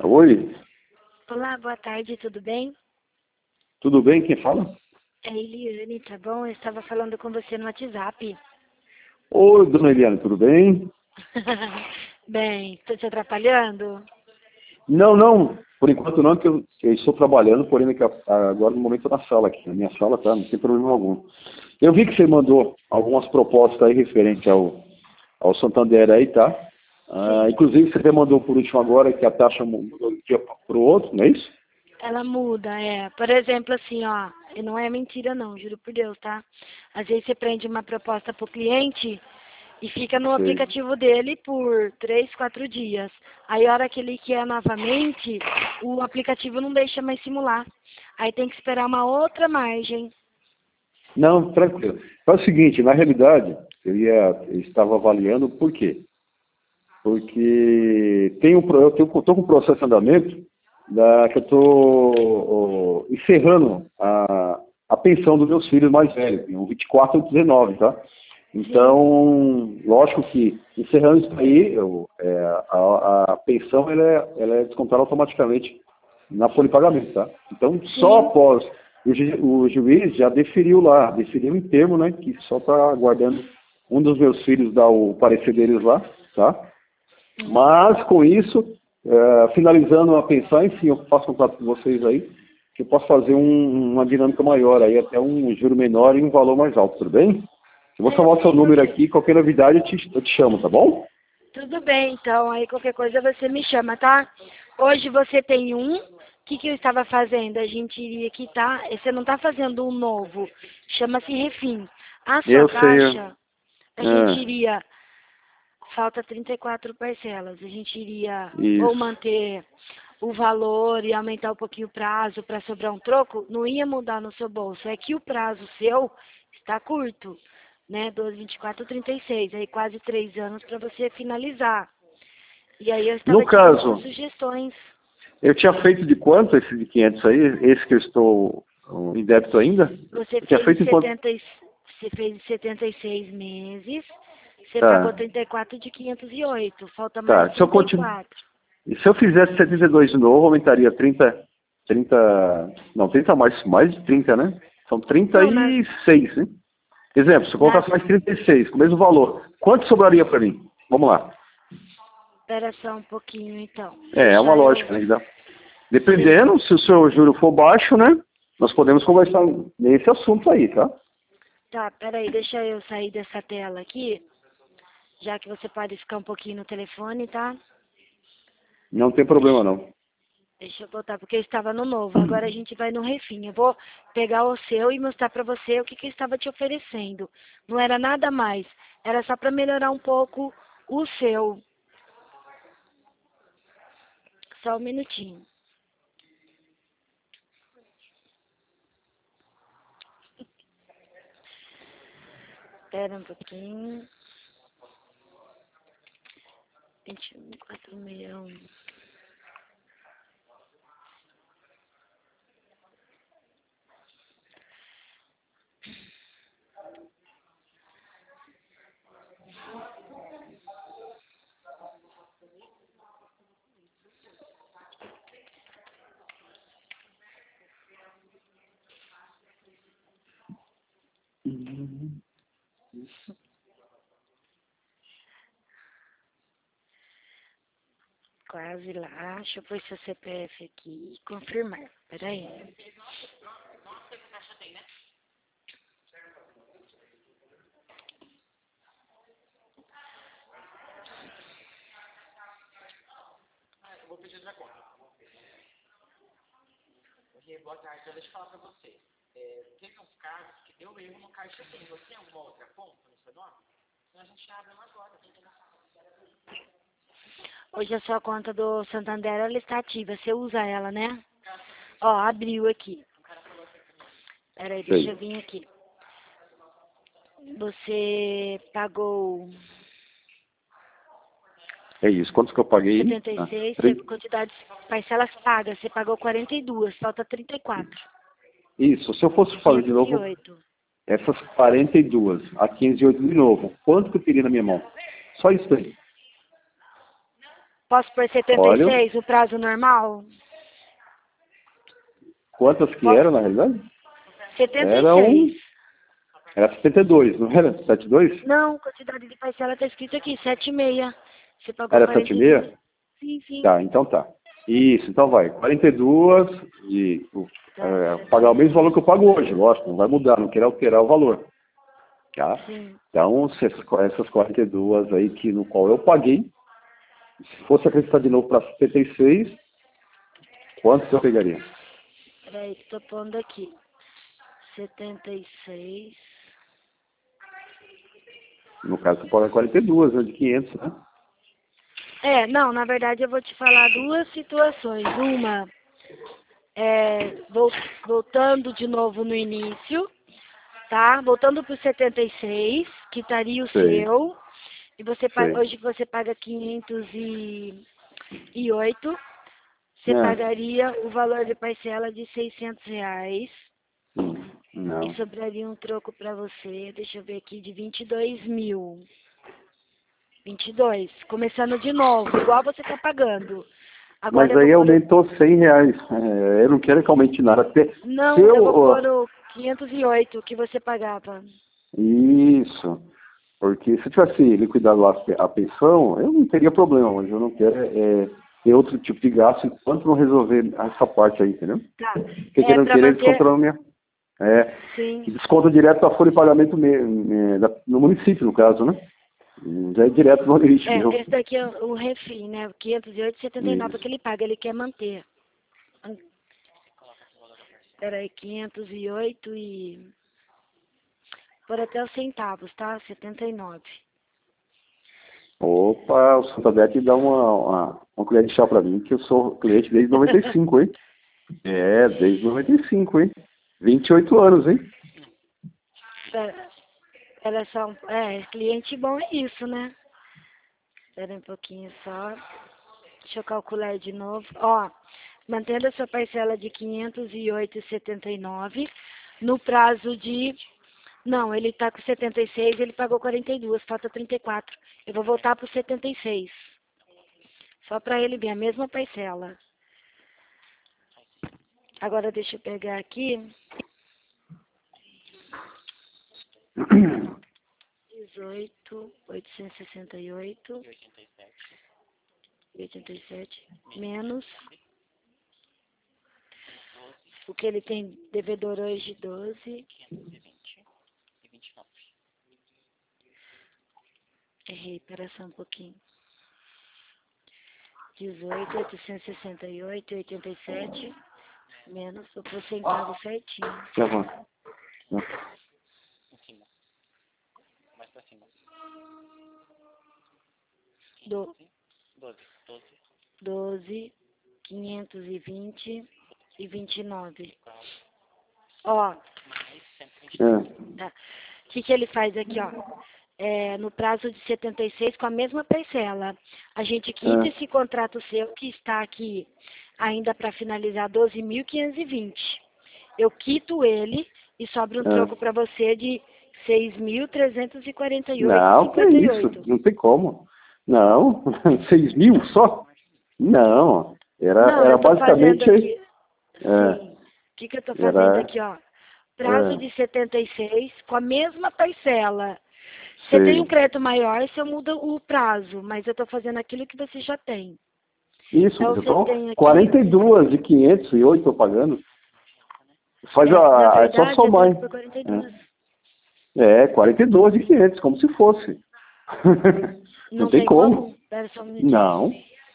Oi, Olá, boa tarde, tudo bem? tudo bem? Quem fala? É Eliane, tá bom? Eu estava falando com você no WhatsApp. Oi, dona Eliane, tudo bem? Bem, estou te atrapalhando? Não, não, por enquanto não, que eu estou trabalhando, porém agora no momento eu estou na sala aqui, na minha sala, tá? Não tem problema algum. Eu vi que você mandou algumas propostas aí referente ao Santander aí, tá? Sim. Inclusive você até mandou por último agora que a taxa mudou de um dia para o outro, não é isso? Ela muda, é. Por exemplo, assim, ó, e não é mentira não, juro por Deus, tá? Às vezes você prende uma proposta pro cliente e fica no Sei. aplicativo dele por 3, 4 dias. Aí a hora que ele quer novamente, o aplicativo não deixa mais simular. Aí tem que esperar uma outra margem. Não, tranquilo. É o seguinte, na realidade, eu estava avaliando por quê? Porque eu estou com um processo de andamento que eu estou encerrando a pensão dos meus filhos mais velhos, um 24 ou 19, tá? Sim. Então, lógico que encerrando isso aí, a pensão ela é descontada automaticamente na folha de pagamento, tá? Então, só Sim. após o juiz já deferiu em termo, né, que só está aguardando um dos meus filhos dar o parecer deles lá, tá? Uhum. Mas, com isso, finalizando a pensar, enfim, eu faço contato com vocês aí, que eu posso fazer uma dinâmica maior aí, até um juro menor e um valor mais alto, tudo bem? Eu vou salvar o seu Sim, número você. aqui, qualquer novidade eu te chamo, tá bom? Tudo bem, então, aí qualquer coisa você me chama, tá? Hoje você tem um. O que eu estava fazendo? A gente iria quitar. Você não está fazendo um novo. Chama-se refim. A sua Eu sei. taxa, a gente Ah, iria. Falta 34 parcelas. A gente iria ou isso. manter o valor e aumentar um pouquinho o prazo para sobrar um troco. Não ia mudar no seu bolso. É que o prazo seu está curto, né? 12, 24, 36. Aí quase 3 anos para você finalizar. E aí eu No estava te dando caso, sugestões. eu tinha feito de quanto esse de 500 aí? Esse que eu estou em débito ainda? Você Eu tinha fez feito em quanto? você fez 76 meses. Você pagou Tá, 34 de 508. Falta mais tá. Se eu continuo, 34. e se eu fizesse 72 de novo, aumentaria 30, não, 30 mais de 30, né? São Não, nas, 36, né? Exemplo, se eu nas, colocasse mais 36, com o mesmo valor, quanto sobraria para mim? Vamos lá. espera só um pouquinho então. É uma Deixa eu, lógica, né? sim. Dependendo, se o seu juro for baixo, né? Nós podemos conversar nesse assunto aí, tá? Tá, peraí, deixa eu sair dessa tela aqui, já que você pode ficar um pouquinho no telefone, tá? Não tem problema Deixa, não. deixa eu voltar, porque eu estava no novo. Agora a gente vai no refim. Eu vou pegar o seu e mostrar pra você o que eu estava te oferecendo. Não era nada mais. Era só pra melhorar um pouco o seu. Só um minutinho. Espera um pouquinho. 21, 461. Quase lá. Deixa eu pôr seu CPF aqui e confirmar. Peraí. Hoje a sua conta do Santander, ela está ativa. Você usa ela, né? Ó, abriu aqui. Peraí, deixa eu Sei. vir aqui. Você pagou É isso. Quantos que eu paguei? 76, Trin- quantidades parcelas pagas. Você pagou 42, falta 34. Isso. Se eu fosse fazer de novo 508. essas 42 a 508 de novo, quanto que eu teria na minha mão? Só isso aí. Posso pôr 76, o prazo normal? Quantas que eram, na realidade? 76. Era 72, não era? 72? Não, quantidade de parcela tá escrito aqui, 7,6. Você pagou Era 42. 7,6? Sim, sim. Tá, então tá. Isso, então vai. 42 e pagar o mesmo valor que eu pago hoje, lógico, não vai mudar, não quero alterar o valor. Tá? Sim. Então, essas 42 aí que, no qual eu paguei, se fosse acrescentar de novo para 76, quantos eu pegaria? Peraí, tô pondo aqui. 76. No caso, você paga 42, né, de 500, né? Não, na verdade eu vou te falar duas situações. Uma, voltando de novo no início, tá? Voltando pro 76, que estaria o Sei. seu. E você Sei. hoje você paga 508. Você É. pagaria o valor de parcela de R$ 600. Não. E sobraria um troco para você, deixa eu ver aqui, de 22 mil. 22, começando de novo, igual você está pagando. Agora Mas aí eu vou pôr aumentou R$ 100. Eu não quero que aumente nada. Não, Se eu vou pôr o 508 que você pagava. Isso. Porque se eu tivesse liquidado lá a pensão, eu não teria problema, mas eu não quero ter outro tipo de gasto enquanto não resolver essa parte aí, entendeu? Tá. Porque querendo Para querer manter... descontar minha. Sim. Desconto direto da folha de pagamento no município, no caso, né? Já é direto no lixo, viu? Esse daqui é o refim, né? 508,79 que ele paga, ele quer manter. Peraí, 508 e... Por até os centavos, tá? 79. Opa, o Santander dá uma colher de chá pra mim, que eu sou cliente desde 95, hein? Desde 95, hein? 28 anos, hein? Ela é só cliente bom é isso, né? Espera um pouquinho só. Deixa eu calcular de novo. Ó, mantendo a sua parcela de 508,79 no prazo de... Não, ele tá com 76, ele pagou 42, falta 34. Eu vou voltar pro 76. Só para ele ver a mesma parcela. Agora deixa eu pegar aqui. 18.868 e 87 menos o que ele tem devedor hoje, 12. Errei, espera só um pouquinho. 18.868 e 87 menos o porcentavo certinho. Já vou. Mais pra cima. 12, 520 e 29. Ó, tá. O que ele faz aqui, ó? No prazo de 76, com a mesma parcela. A gente quita esse contrato seu, que está aqui ainda para finalizar 12.520. Eu quito ele e sobra um troco para você de 6.348,58. Não, que isso? Não tem como. Não, 6 mil só? Não, era basicamente... Aqui, sim. O que eu estou fazendo aqui, ó? Prazo de 76, com a mesma parcela. Você tem um crédito maior, você muda o prazo, mas eu estou fazendo aquilo que você já tem. Isso, então, você tô tem aqui... 42 de 508 estou pagando. Faz verdade, é só somar. 42. 42 de 500, como se fosse. Não tem como. Espera só um minutinho. Não.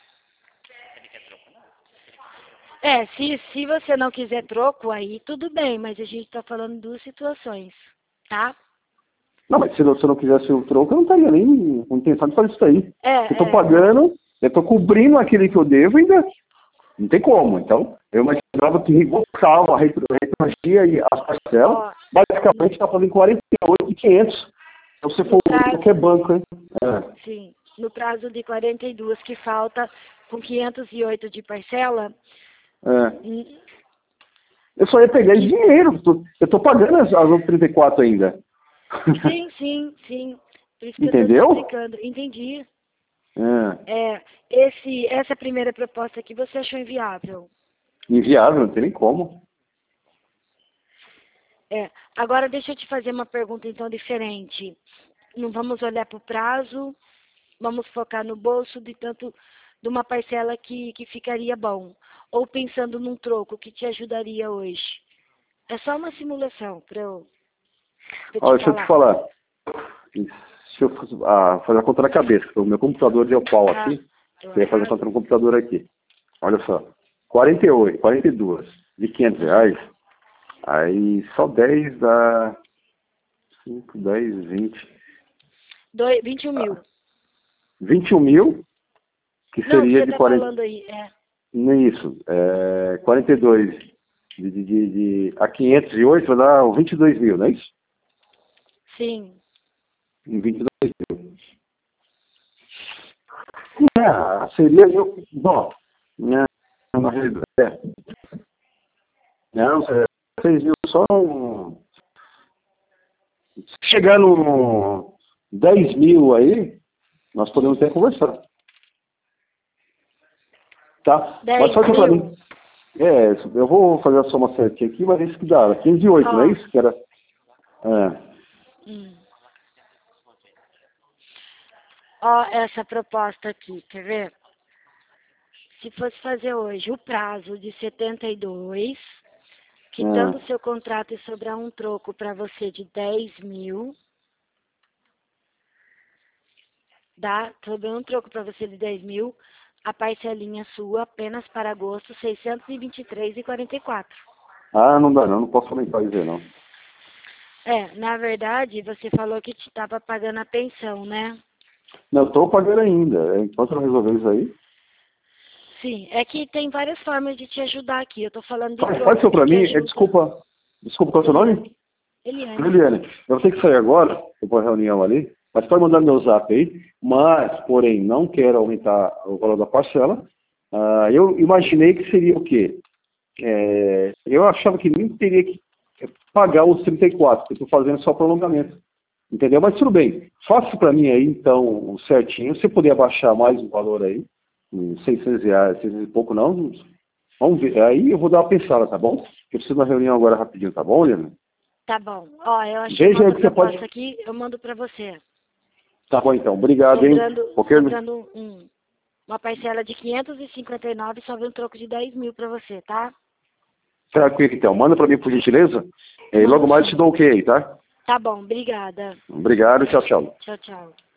Se você não quiser troco, aí tudo bem, mas a gente está falando duas situações, tá? Não, mas se você não quisesse o troco, eu não estaria nem com intenção de fazer isso aí. Eu estou pagando, eu estou cobrindo aquele que eu devo ainda. Não tem como. Então, eu imaginava que reembolsava, retroagia e as parcelas. Basicamente, está fazendo 48 de 500. Se você for qualquer banco, hein? Sim, no prazo de 42 que falta, com 508 de parcela. Eu só ia pegar esse dinheiro. Eu estou pagando as outras 34 ainda. Sim. Por isso que entendeu? eu estou explicando. Entendi. Essa primeira proposta aqui você achou inviável? Inviável, não tem nem como. Agora deixa eu te fazer uma pergunta então diferente. Não vamos olhar para o prazo, vamos focar no bolso de uma parcela que ficaria bom. Ou pensando num troco que te ajudaria hoje. É só uma simulação para eu Olha, deixa eu te falar. Se eu fazer a conta na cabeça, o meu computador deu pau aqui, eu ia fazer a conta no computador aqui. Olha só, 42 de R$500, aí só 10 dá 5, 10, 20. 21 mil. 21 mil, que seria de de 40. Falando aí, Nem isso, 42 a 508 vai dar 22 mil, não é isso? Sim. Em 22 mil. Seria eu. Bom, não, não, 6 mil só. Se chegar no 10 mil aí, nós podemos até conversar. Tá? Mas só que pra mim. Eu vou fazer a soma certinha aqui, mas isso que dá. 508, não é isso? Que era. Ó, essa proposta aqui, quer ver? Se fosse fazer hoje o prazo de 72, quitando o seu contrato e sobrar um troco para você de 10 mil, dá, sobrou um troco para você de 10 mil, a parcelinha sua apenas para agosto, 623,44. Não dá não posso aumentar e ver não. Na verdade, você falou que te estava pagando a pensão, né? Não, estou pagando ainda. Enquanto não resolver isso aí. Sim, é que tem várias formas de te ajudar aqui. Eu estou falando de Pode ser para mim? Desculpa, qual é o seu nome? Eliane. Eu vou ter que sair agora, eu vou à reunião ali, mas pode mandar meu zap aí, porém, não quero aumentar o valor da parcela. Eu imaginei que seria o quê? Eu achava que nem teria que pagar os 34, porque eu estou fazendo só prolongamento. Entendeu? Mas tudo bem. Faça para mim aí, então, certinho. Se puder abaixar mais o valor aí, R$600, 600 e pouco, não. Vamos ver. Aí eu vou dar uma pensada, tá bom? Eu preciso de uma reunião agora rapidinho, tá bom, Eliane? Tá bom. Ó, eu achei uma outra proposta aqui, eu mando para você. Tá bom, então. Obrigado, hein? Sobrando uma parcela de 559 e sobra um troco de 10 mil para você, tá? Tranquilo, então. Manda para mim, por gentileza. E logo mais eu te dou o ok aí, tá? Tá bom, obrigada. Obrigado, tchau, tchau. Tchau, tchau.